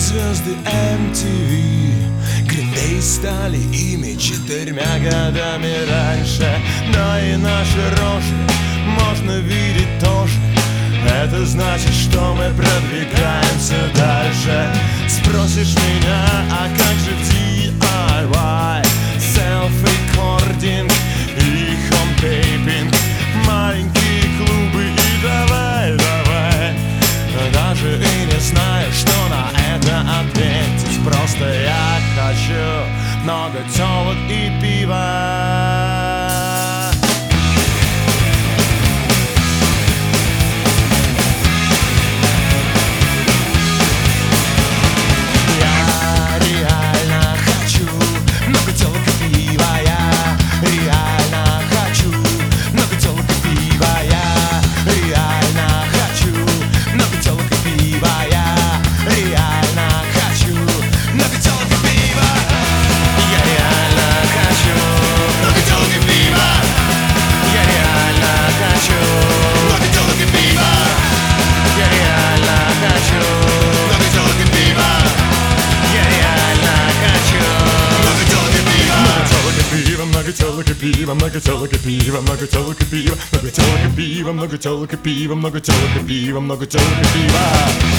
звезды MTV. Green Day стали ими 4 годами раньше. Но и наши рожи можно видеть тоже. Это значит, что мы продвигаемся дальше. Спросишь меня, а как же DIY, self-recording и home-taping, маленькие клубы и давай, даже и не знаю, что на это ответить. Просто я хочу много телок и пива. Много телок и пива, много телок и пива, много телок и пива, много телок и пива, много телок и пива, много телок и пива, много телок и пива.